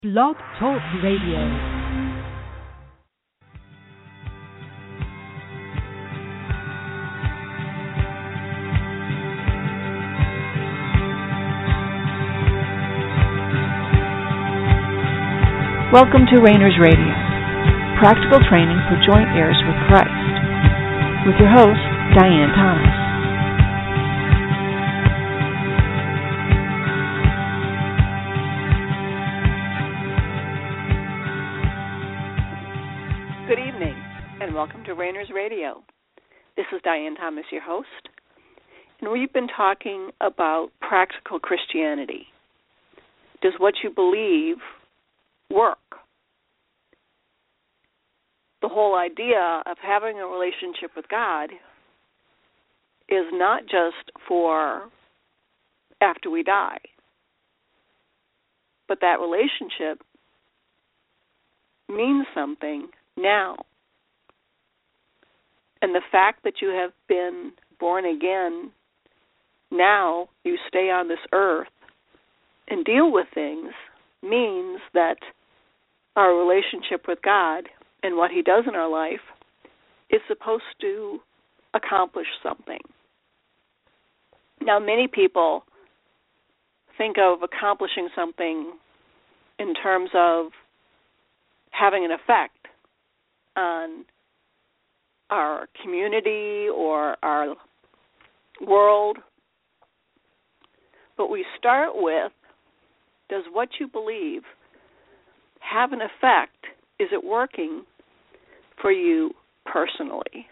Blog Talk Radio. Welcome to Rainers Radio, practical training for joint heirs with Christ, with your host, Diane Thomas. Good evening, and welcome to Rainers Radio. This is Diane Thomas, your host, and we've been talking about practical Christianity. Does what you believe work? The whole idea of having a relationship with God is not just for after we die, but that relationship means something now. And the fact that you have been born again, now you stay on this earth and deal with things, means that our relationship with God and what He does in our life is supposed to accomplish something. Now, many people think of accomplishing something in terms of having an effect on our community or our world. But we start with, does what you believe have an effect? Is it working for you personally?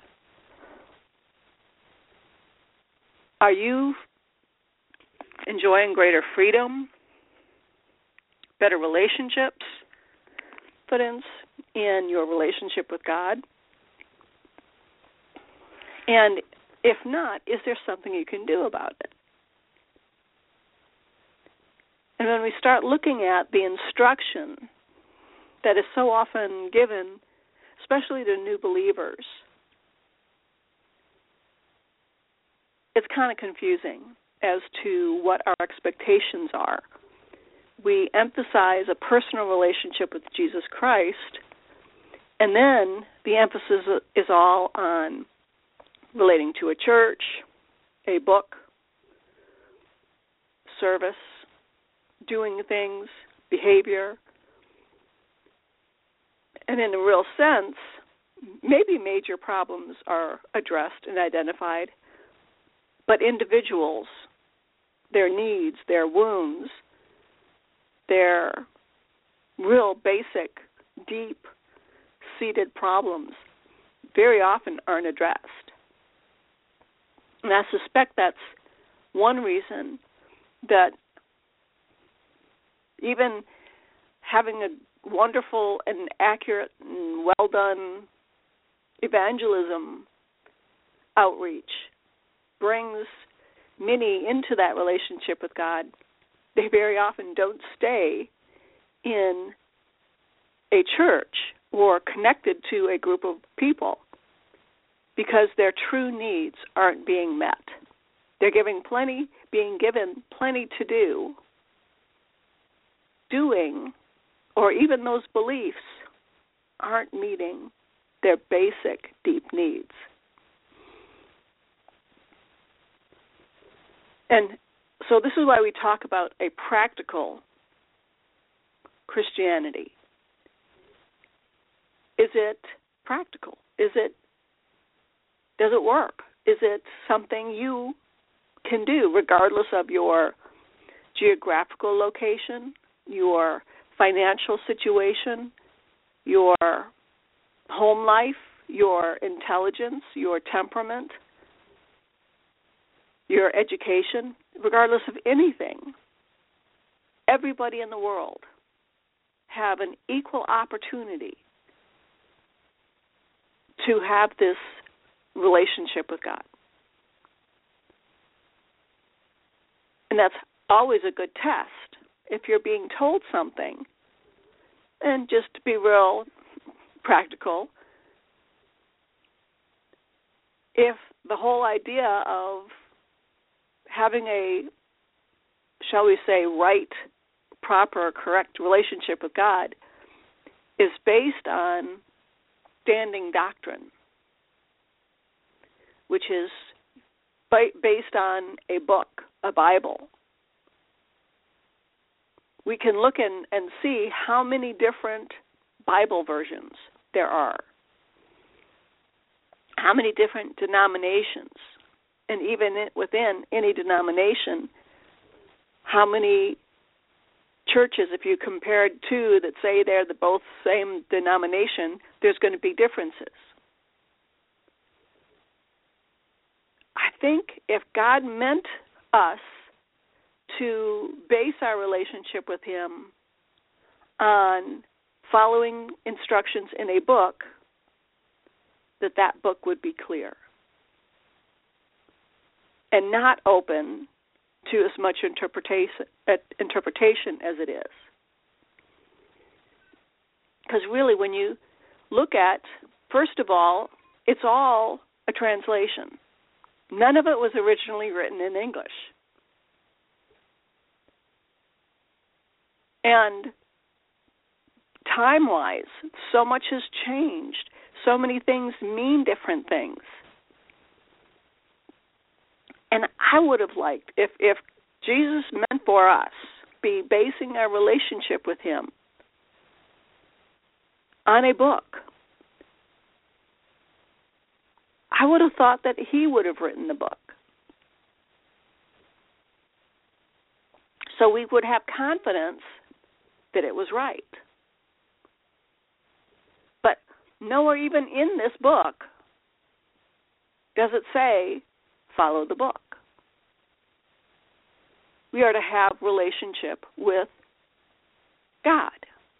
Are you enjoying greater freedom, better relationships, confidence in your relationship with God? And if not, is there something you can do about it? And when we start looking at the instruction that is so often given, especially to new believers, it's kind of confusing as to what our expectations are. We emphasize a personal relationship with Jesus Christ, and then the emphasis is all on relating to a church, a book, service, doing things, behavior. And in a real sense, maybe major problems are addressed and identified, but individuals, their needs, their wounds, their real basic, deep-seated problems very often aren't addressed. And I suspect that's one reason that even having a wonderful and accurate and well-done evangelism outreach brings many into that relationship with God, they very often don't stay in a church or connected to a group of people because their true needs aren't being met. They're being given plenty to do, doing, or even those beliefs aren't meeting their basic deep needs. And so this is why we talk about a practical Christianity. Is it practical? Does it work? Is it something you can do regardless of your geographical location, your financial situation, your home life, your intelligence, your temperament, your education, regardless of anything? Everybody in the world have an equal opportunity to have this relationship with God. And that's always a good test. If you're being told something, and just to be real practical, if the whole idea of having a, shall we say, right proper or correct relationship with God is based on standing doctrine, which is based on a book, a Bible. We can look and see how many different Bible versions there are, how many different denominations, and even within any denomination, how many churches, if you compared two that say they're the both same denomination, there's going to be differences. I think if God meant us to base our relationship with Him on following instructions in a book, that book would be clear and not open to as much interpretation as it is. Because really, when you look at, first of all, it's all a translation. None of it was originally written in English. And time-wise, so much has changed. So many things mean different things. And I would have liked, if Jesus meant for us be basing our relationship with Him on a book, I would have thought that He would have written the book. So we would have confidence that it was right. But nowhere even in this book does it say, follow the book. We are to have relationship with God.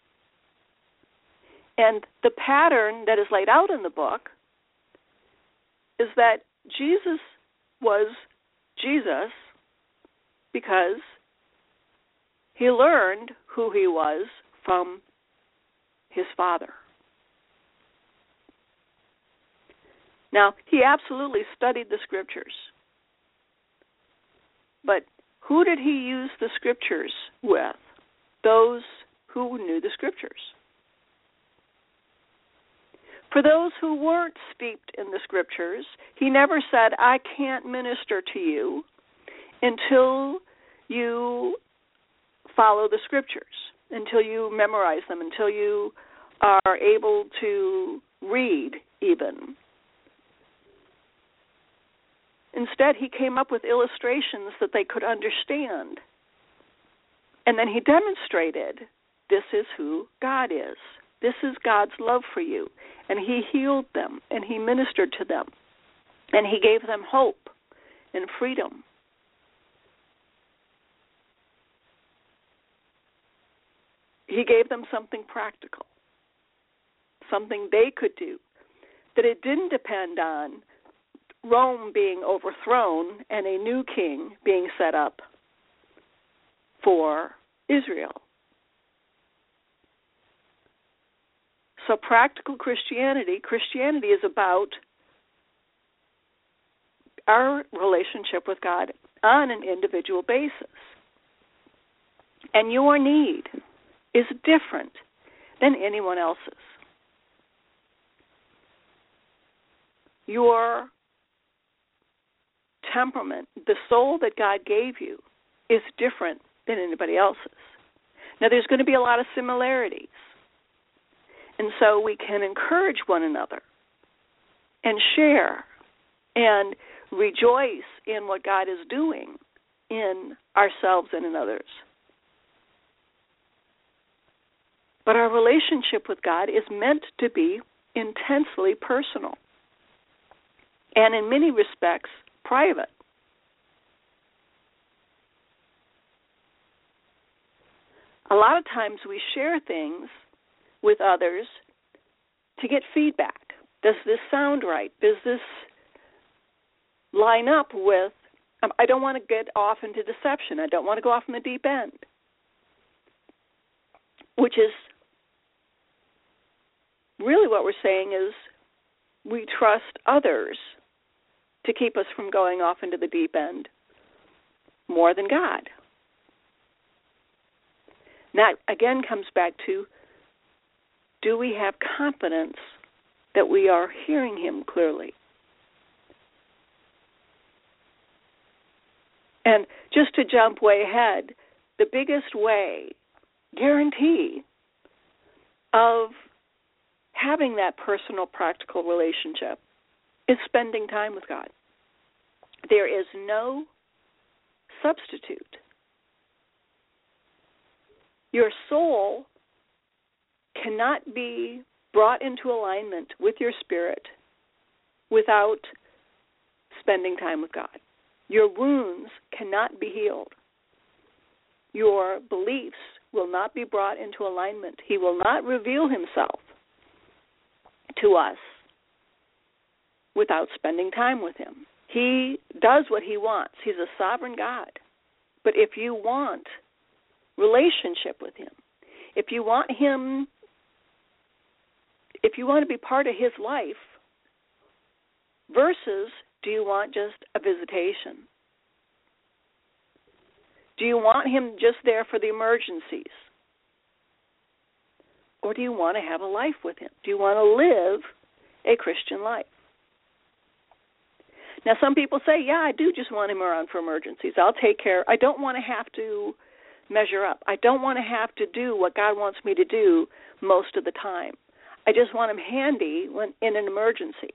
And the pattern that is laid out in the book is that Jesus was Jesus because He learned who He was from His Father. Now, He absolutely studied the Scriptures. But who did He use the Scriptures with? Those who knew the Scriptures. For those who weren't steeped in the Scriptures, He never said, I can't minister to you until you follow the Scriptures, until you memorize them, until you are able to read even. Instead, He came up with illustrations that they could understand. And then He demonstrated, this is who God is. This is God's love for you. And He healed them, and He ministered to them, and He gave them hope and freedom. He gave them something practical, something they could do, that it didn't depend on Rome being overthrown and a new king being set up for Israel. So practical Christianity is about our relationship with God on an individual basis. And your need is different than anyone else's. Your temperament, the soul that God gave you, is different than anybody else's. Now, there's going to be a lot of similarities. And so we can encourage one another and share and rejoice in what God is doing in ourselves and in others. But our relationship with God is meant to be intensely personal and in many respects private. A lot of times we share things with others to get feedback. Does this sound right? Does this line up with, I don't want to get off into deception. I don't want to go off in the deep end. Which is really what we're saying is we trust others to keep us from going off into the deep end more than God. that again comes back to, do we have confidence that we are hearing him clearly? And just to jump way ahead, the biggest way, guarantee, of having that personal, practical relationship is spending time with God. There is no substitute. Your soul cannot be brought into alignment with your spirit without spending time with God. Your wounds cannot be healed. Your beliefs will not be brought into alignment. He will not reveal himself to us without spending time with him. He does what he wants. He's a sovereign God. But if you want relationship with him, if you want to be part of his life, versus do you want just a visitation? Do you want him just there for the emergencies? Or do you want to have a life with him? Do you want to live a Christian life? Now, some people say, yeah, I do just want him around for emergencies. I'll take care. I don't want to have to measure up. I don't want to have to do what God wants me to do most of the time. I just want him handy when in an emergency.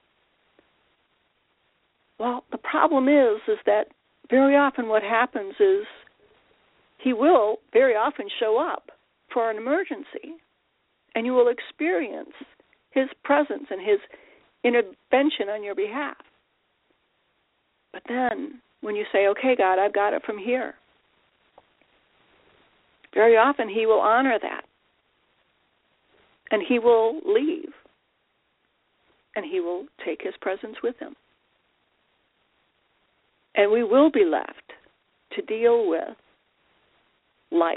Well, the problem is that very often what happens is he will very often show up for an emergency, and you will experience his presence and his intervention on your behalf. But then when you say, okay, God, I've got it from here, very often he will honor that, and he will leave, and he will take his presence with him. And we will be left to deal with life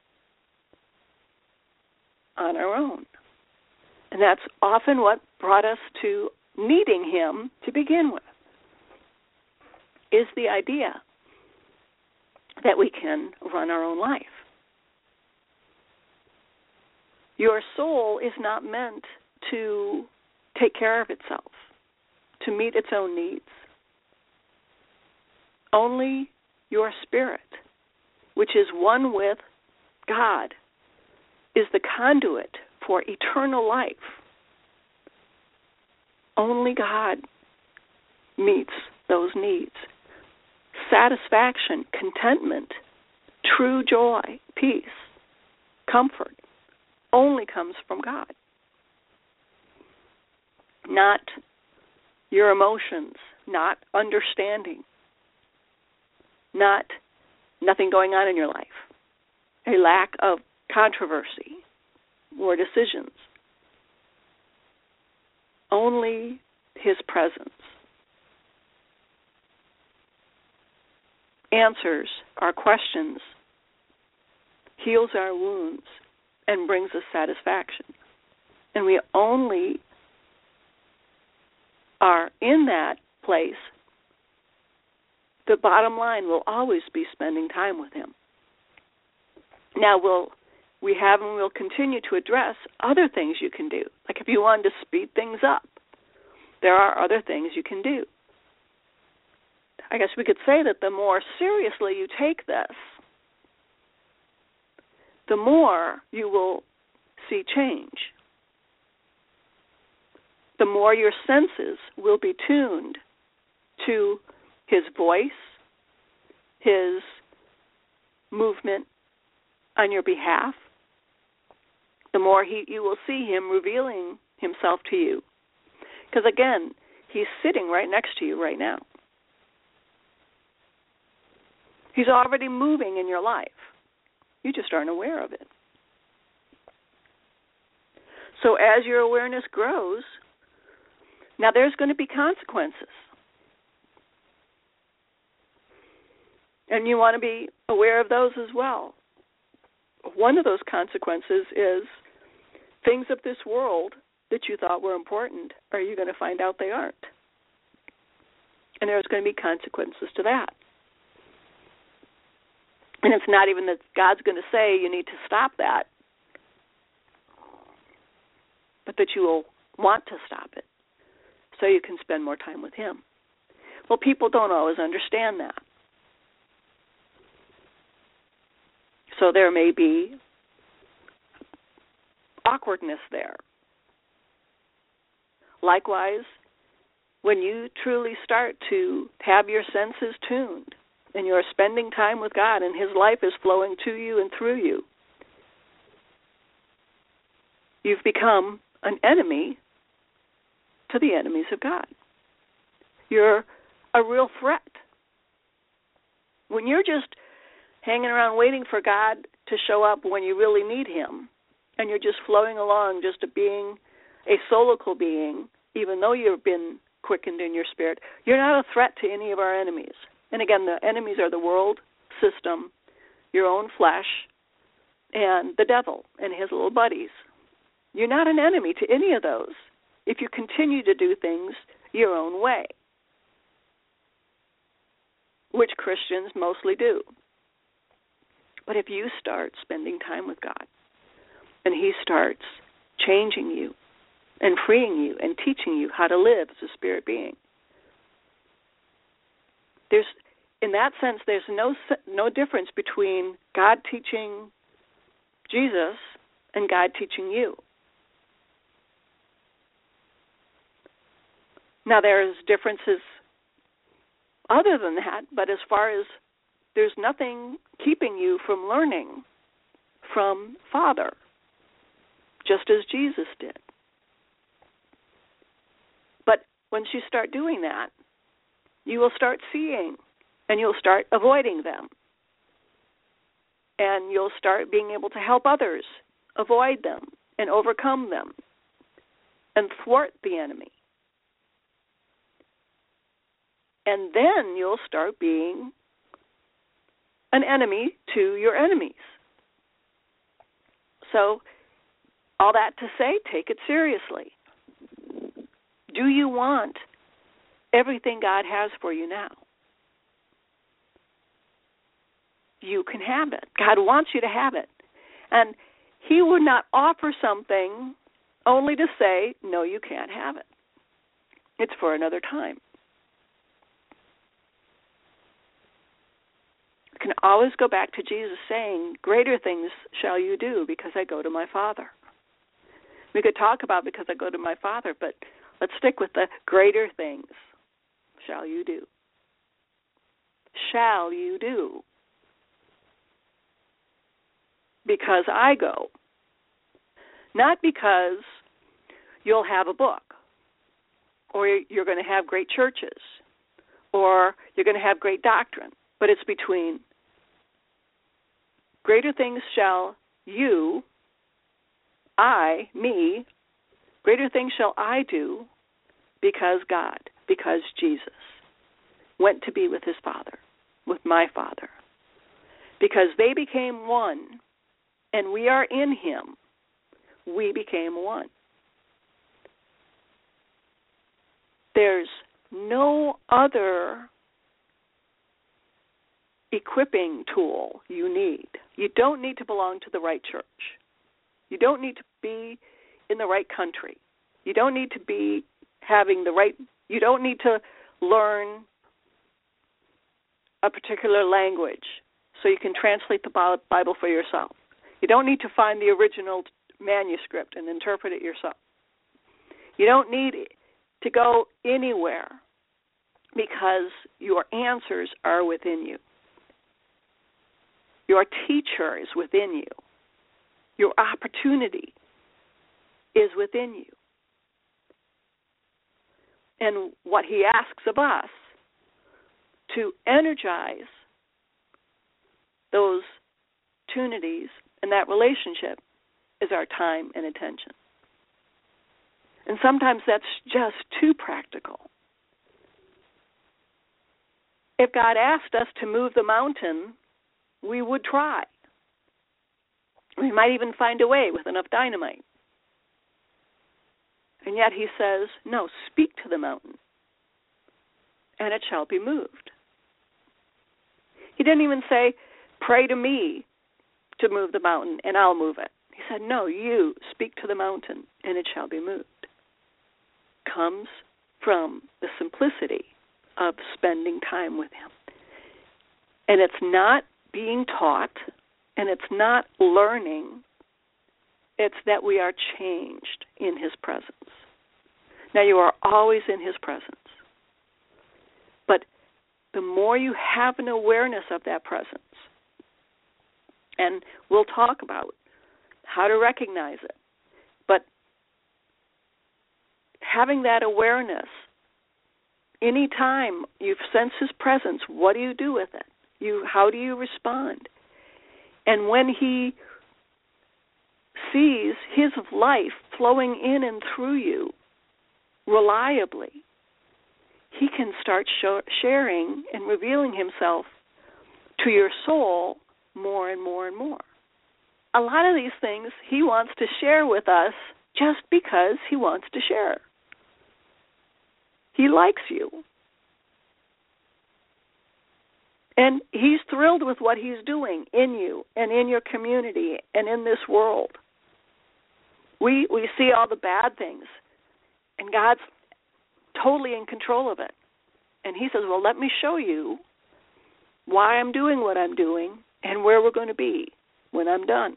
on our own. And that's often what brought us to needing him to begin with, is the idea that we can run our own life. Your soul is not meant to take care of itself, to meet its own needs. Only your spirit, which is one with God, is the conduit for eternal life. Only God meets those needs. Satisfaction, contentment, true joy, peace, comfort only comes from God. Not your emotions, not understanding, not nothing going on in your life, a lack of controversy or decisions. Only his presence answers our questions, heals our wounds, and brings us satisfaction. And we only are in that place. The bottom line will always be spending time with him. Now, we have and will continue to address other things you can do. Like if you wanted to speed things up, there are other things you can do. I guess we could say that the more seriously you take this, the more you will see change. The more your senses will be tuned to his voice, his movement on your behalf, the more you will see him revealing himself to you. Because again, he's sitting right next to you right now. He's already moving in your life. You just aren't aware of it. So as your awareness grows, now there's going to be consequences. And you want to be aware of those as well. One of those consequences is things of this world that you thought were important, are you going to find out they aren't? And there's going to be consequences to that. And it's not even that God's going to say you need to stop that, but that you will want to stop it so you can spend more time with Him. Well, people don't always understand that. So there may be awkwardness there. Likewise, when you truly start to have your senses tuned and you're spending time with God and His life is flowing to you and through you, you've become an enemy to the enemies of God. You're a real threat. When you're just hanging around waiting for God to show up when you really need Him, and you're just flowing along just being a solical being, even though you've been quickened in your spirit, you're not a threat to any of our enemies. And again, the enemies are the world system, your own flesh, and the devil and his little buddies. You're not an enemy to any of those if you continue to do things your own way, which Christians mostly do. But if you start spending time with God, and He starts changing you and freeing you and teaching you how to live as a spirit being, in that sense, there's no difference between God teaching Jesus and God teaching you. Now, there's differences other than that, but as far as there's nothing keeping you from learning from Father, just as Jesus did. But once you start doing that, you will start seeing, and you'll start avoiding them. And you'll start being able to help others avoid them and overcome them and thwart the enemy. And then you'll start being an enemy to your enemies. So, all that to say, take it seriously. Do you want everything God has for you now? You can have it. God wants you to have it. And He would not offer something only to say, no, you can't have it. It's for another time. You can always go back to Jesus saying, greater things shall you do because I go to my Father. We could talk about because I go to my Father, but let's stick with the greater things shall you do. Shall you do. Because I go. Not because you'll have a book, or you're going to have great churches, or you're going to have great doctrine, but it's between greater things shall you, I, me, greater things shall I do because God, because Jesus went to be with His Father, with my Father. Because they became one, and we are in Him, we became one. There's no other equipping tool you need. You don't need to belong to the right church. You don't need to be in the right country. You don't need to be having the right, you don't need to learn a particular language so you can translate the Bible for yourself. You don't need to find the original manuscript and interpret it yourself. You don't need to go anywhere because your answers are within you. Your teacher is within you. Your opportunity is within you. And what He asks of us to energize those opportunities and that relationship is our time and attention. And sometimes that's just too practical. If God asked us to move the mountain, we would try. We might even find a way with enough dynamite. And yet He says, no, speak to the mountain, and it shall be moved. He didn't even say, pray to me to move the mountain and I'll move it. He said, no, you speak to the mountain and it shall be moved. Comes from the simplicity of spending time with him. And it's not being taught, and it's not learning. It's that we are changed in his presence. Now, you are always in his presence. But the more you have an awareness of that presence, and we'll talk about how to recognize it, but having that awareness, any time you sense his presence, what do you do with it? How do you respond? And when he sees his life flowing in and through you reliably, he can start sharing and revealing himself to your soul more and more and more. A lot of these things he wants to share with us just because he wants to share. He likes you. And he's thrilled with what he's doing in you and in your community and in this world. We see all the bad things, and God's totally in control of it. And he says, well, let me show you why I'm doing what I'm doing and where we're going to be when I'm done.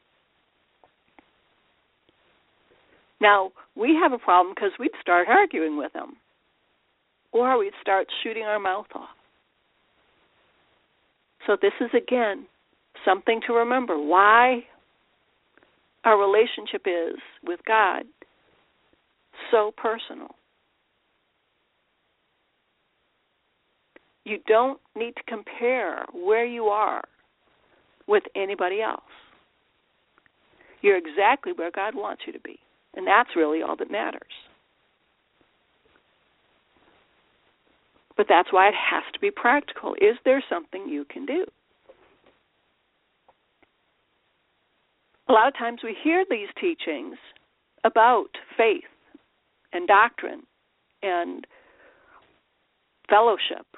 Now, we have a problem because we'd start arguing with him, or we'd start shooting our mouth off. So this is, again, something to remember. Why our relationship is with God so personal. You don't need to compare where you are with anybody else. You're exactly where God wants you to be, and that's really all that matters. But that's why it has to be practical. Is there something you can do? A lot of times we hear these teachings about faith and doctrine and fellowship,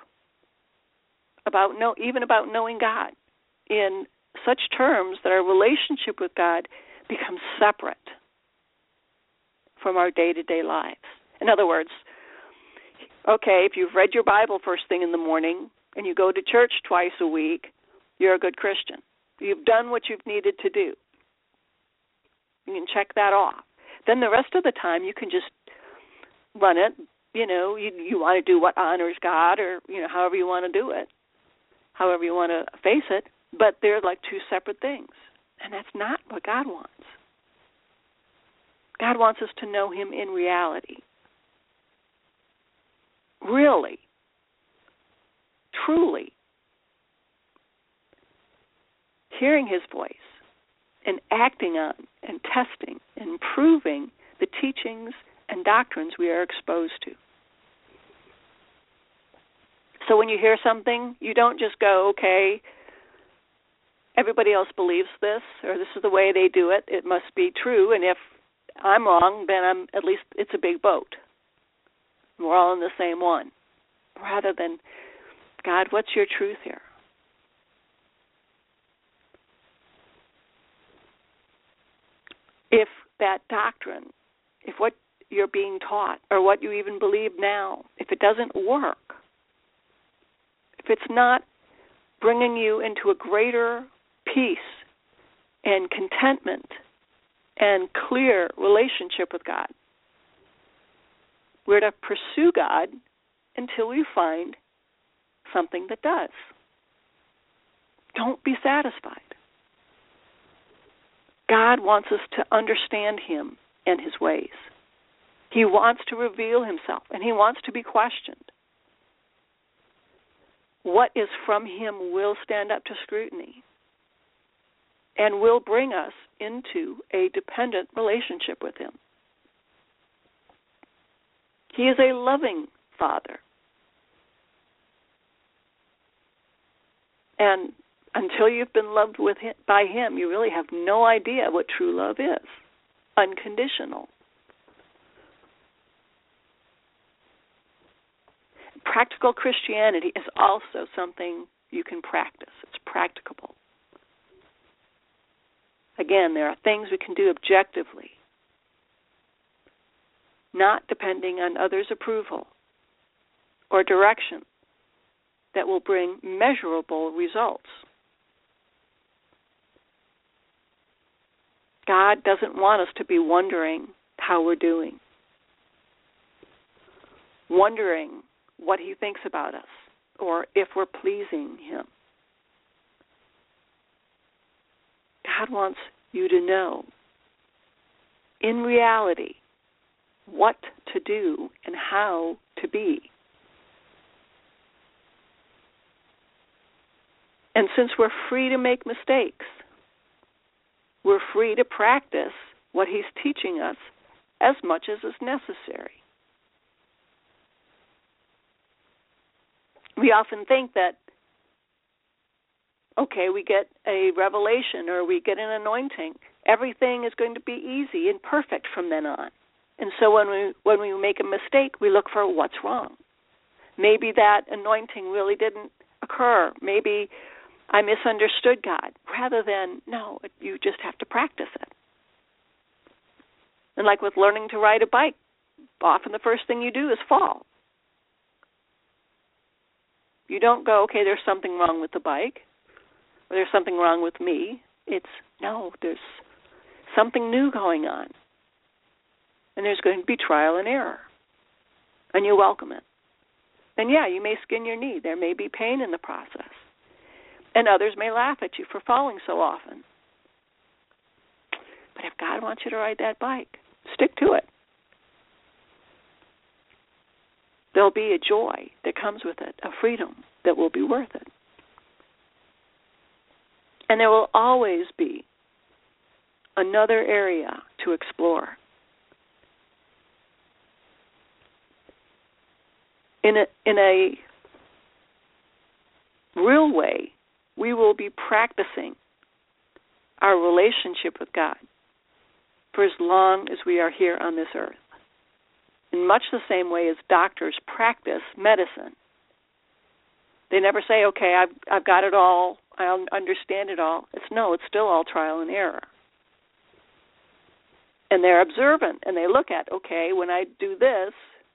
even about knowing God, in such terms that our relationship with God becomes separate from our day-to-day lives. In other words, okay, if you've read your Bible first thing in the morning and you go to church twice a week, you're a good Christian. You've done what you've needed to do. You can check that off. Then the rest of the time you can just run it. You want to do what honors God, or however you want to do it, however you want to face it. But they're like two separate things, and that's not what God wants. God wants us to know him in reality. Really, truly, hearing his voice and acting on and testing and proving the teachings and doctrines we are exposed to. So when you hear something, you don't just go, okay, everybody else believes this, or this is the way they do it, it must be true, and if I'm wrong, then at least it's a big boat. We're all in the same one. Rather than, God, what's your truth here? If that doctrine, if what you're being taught, or what you even believe now, if it doesn't work, if it's not bringing you into a greater peace and contentment and clear relationship with God, we're to pursue God until we find something that does. Don't be satisfied. God wants us to understand him and his ways. He wants to reveal himself, and he wants to be questioned. What is from him will stand up to scrutiny and will bring us into a dependent relationship with him. He is a loving Father. And until you've been loved by him, you really have no idea what true love is. Unconditional. Practical Christianity is also something you can practice. It's practicable. Again, there are things we can do objectively, not depending on others' approval or direction, that will bring measurable results. God doesn't want us to be wondering how we're doing, wondering what He thinks about us or if we're pleasing Him. God wants you to know, in reality, what to do and how to be. And since we're free to make mistakes, we're free to practice what He's teaching us as much as is necessary. We often think that, okay, we get a revelation or we get an anointing, everything is going to be easy and perfect from then on. And so when we make a mistake, we look for what's wrong. Maybe that anointing really didn't occur. Maybe I misunderstood God, rather than, no, you just have to practice it. And like with learning to ride a bike, often the first thing you do is fall. You don't go, okay, there's something wrong with the bike, or there's something wrong with me. It's, no, there's something new going on. And there's going to be trial and error. And you welcome it. And yeah, you may skin your knee. There may be pain in the process. And others may laugh at you for falling so often. But if God wants you to ride that bike, stick to it. There'll be a joy that comes with it, a freedom that will be worth it. And there will always be another area to explore. In a real way, we will be practicing our relationship with God for as long as we are here on this earth. In much the same way as doctors practice medicine. They never say, okay, I've got it all, I understand it all. It's still all trial and error. And they're observant, and they look at, okay, when I do this,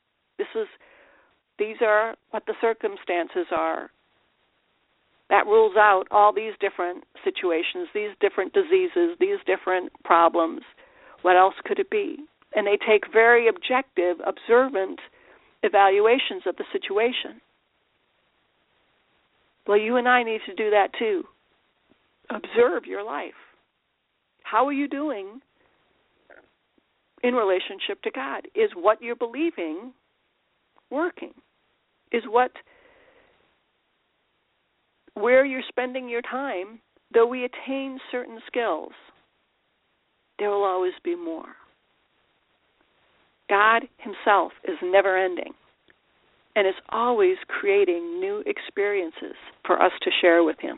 these are what the circumstances are. That rules out all these different situations, these different diseases, these different problems. What else could it be? And they take very objective, observant evaluations of the situation. Well, you and I need to do that too. Observe your life. How are you doing in relationship to God? Is what you're believing working? Is where you're spending your time, though we attain certain skills, there will always be more. God Himself is never ending and is always creating new experiences for us to share with Him.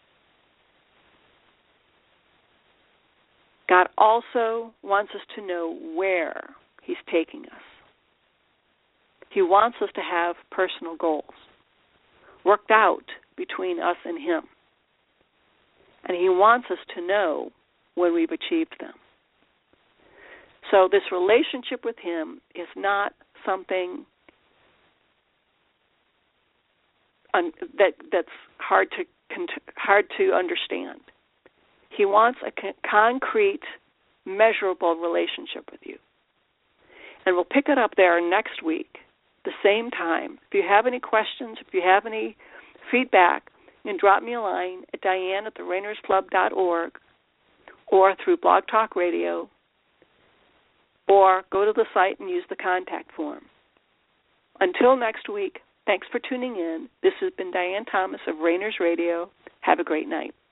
God also wants us to know where He's taking us. He wants us to have personal goals worked out between us and Him. And He wants us to know when we've achieved them. So this relationship with Him is not something that's hard to understand. He wants a concrete, measurable relationship with you. And we'll pick it up there next week, the same time. If you have any questions, if you have any feedback, you can drop me a line at Diane@therainersclub.org or through Blog Talk Radio, or go to the site and use the contact form. Until next week, thanks for tuning in. This has been Diane Thomas of Rainers Radio. Have a great night.